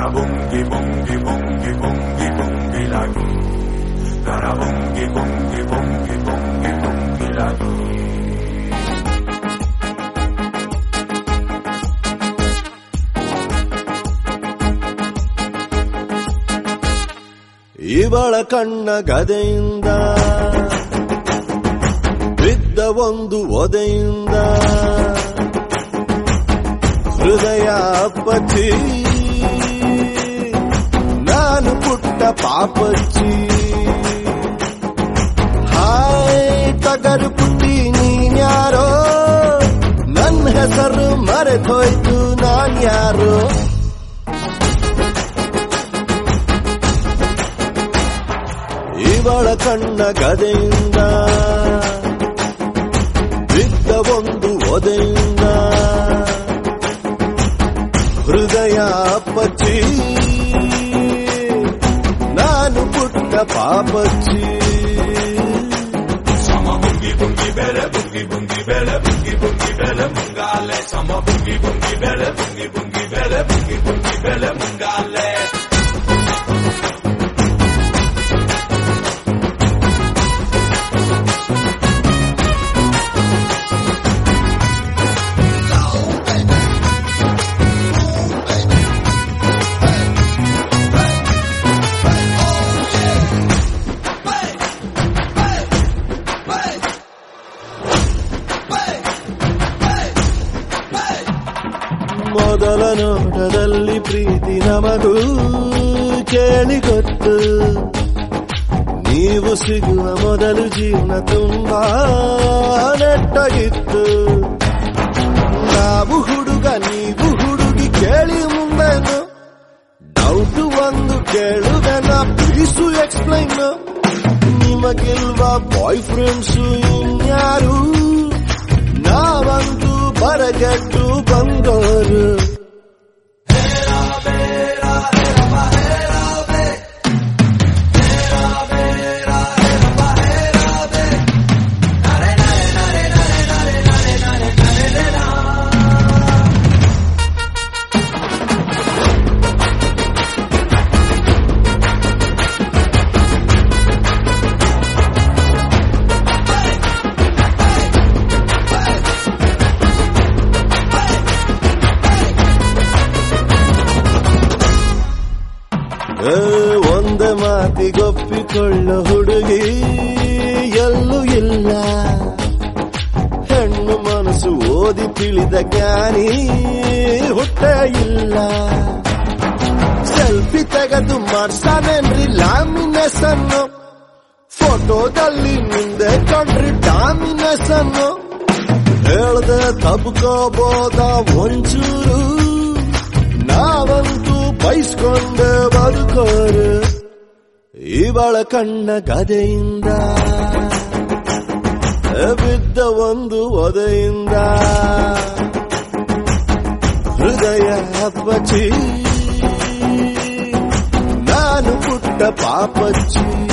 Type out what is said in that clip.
Garabungi bungi bungi bungi bungi lagu. Garabungi bungi bungi bungi bungi lagu. ಇವಳ ಕಣ್ಣ ಗದೆಯಿಂದ ಬಿದ್ದ ಒಂದು ಒದೆಯಿಂದ ಹೃದಯ ಅಪ್ಪಚ್ಚಿ ನಾನು ಪುಟ್ಟ ಪಾಪಚ್ಚಿ ಹಾಯ್ ತಗರು ಪುಟ್ಟಿ ನೀನ್ಯಾರೋ ನನ್ನ ಹೆಸರು ಮರೆತೋಯ್ತು ನಾನ್ಯಾರೋ ಇವಳ ಕಣ್ಣ ಗದೆಯಿಂದ ಬಿದ್ದ ಒಂದು ಒದೆಯಿಂದ ಹೃದಯ ಅಪ್ಪಚ್ಚಿ ನಾನು ಪುಟ್ಟ ಪಾಪಚ್ಚಿ ಸಮ ಬುಂಗಿ ಬುಂಗಿ ಬೆಲೆ ಬುಂಗಿ ಬುಂಗಿ ಬೆಲೆ ಬುಂಗಿ ಬುಂಗಿ ಬೆಲೆ ಮುಂಗಾಲೆ ಸಮ ಬುಂಗಿ ಬುಂಗಿ ಬೆಲೆ ಬುಂಗಿ ಬುಂಗಿ ಬೆಲೆ ಬುಂಗಿ ಬುಂಗಿ ಬೆಲೆ ಮುಂಗಾಲೆ ಮೊದಲ ನೋಟದಲ್ಲಿ ಪ್ರೀತಿ ನಮಗೂ ಕೇಳಿ ಗೊತ್ತು ನೀವು ಸಿಗುವ ಮೊದಲು ಜೀವನ ತುಂಬಾ ನೆಟ್ಟಗಿತ್ತು ನಾವು ಹುಡುಗ ನೀವು ಹುಡುಗಿ ಕೇಳಿ ಮುಂದೆನು ಡೌಟ್ ಒಂದು ಕೇಳುವೆನ ಪ್ಲೀಸು ಎಕ್ಸ್ಪ್ಲೈನ್ ನಿಮಗಿಲ್ವಾ ಬಾಯ್ ಫ್ರೆಂಡ್ಸು ಇನ್ಯಾರು ನಾವಂತೂ ಬರಗೆಟ್ಟು ಬಂದೋರು ಒಂದೇ ಮಾತಿಗೊಪ್ಪಿಕೊಳ್ಳೋ ಹುಡುಗಿ ಎಲ್ಲೂ ಇಲ್ಲ ಹೆಣ್ಣು ಮನಸ್ಸು ಓದಿ ತಿಳಿದ ಜ್ಞಾನಿ ಹುಟ್ಟೇ ಇಲ್ಲ ಸೆಲ್ಫಿ ತೆಗೆದು ಮಾಡ್ಸಾನೇನ್ರಿ ಲ್ಯಾಮಿನೇಷನ್ ಫೋಟೋದಲ್ಲಿ ಮುಂದೆ ಕಂಡ್ರಿ ಡಾಮಿನೇಷನ್ ಹೇಳ್ದೆ ತಬ್ಕೋಬೋದ ಒಂಚೂರು ನಾವಂತೂ ಬೈಸ್ಕೊಂಡೆ ಬದುಕೋರು ಇವಳ ಕಣ್ಣ ಗದೆಯಿಂದ ಬಿದ್ದ ಒಂದು ಒದೆಯಿಂದ ಹೃದಯ ಅಪ್ಪಚ್ಚಿ ನಾನು ಪುಟ್ಟ ಪಾಪಚ್ಚಿ